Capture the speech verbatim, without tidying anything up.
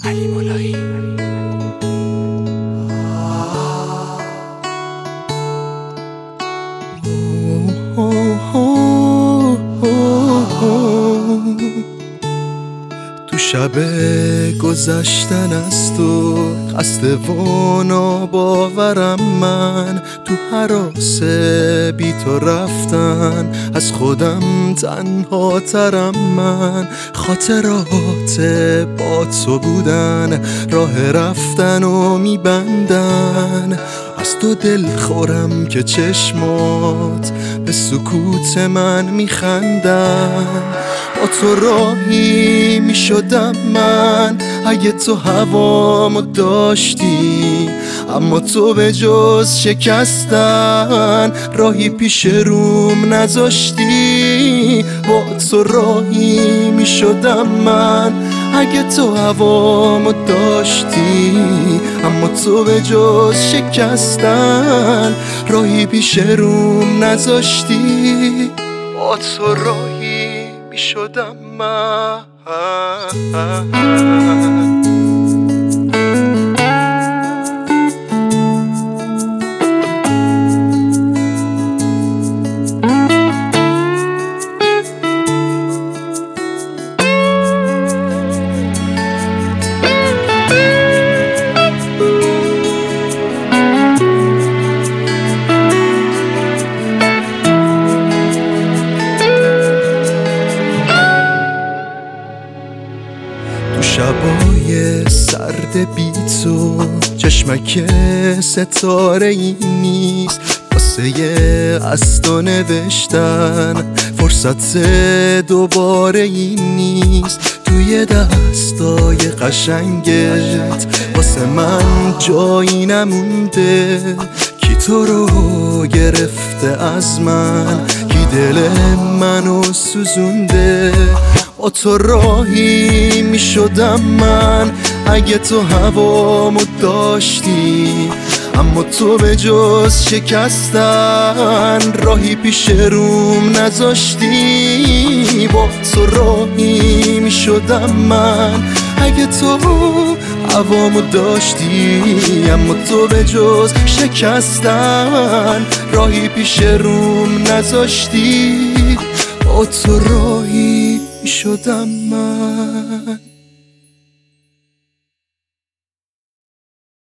علی مولایی. تو شب گذشتن از تو خسته و ناباورم من، تو هراس بی تو رفتن از خودم تنها ترم من. خاطرات با تو بودن راه رفتن و میبندن، از تو دل خورم که چشمات به سکوت من میخندن. با تو راهی میشدم من اگه تو هوامو داشتی، اما تو به جز شکستن راهی پیش روم نذاشتی. با تو راهی میشدم من اگه تو هوامو داشتی، اما تو به جز شکستن راهی پیش روم نذاشتی. با تو راهی میشدم من. شبای سرد بی تو چشمک ستاره ای نیست، واسه از تو نوشتن فرصت دوباره ای نیست. توی دستای قشنگت واسه من جایی نمونده، کی تو رو گرفته از من، کی دل منو سوزونده. با تو راهی میشدم من اگه تو هوامو داشتی، اما تو به جز شکستن راهی پیش روم نذاشتی. با تو راهی میشدم من اگه تو هوامو داشتی، اما تو به جز شکستن راهی پیش روم نذاشتی. با تو راهی شدم من.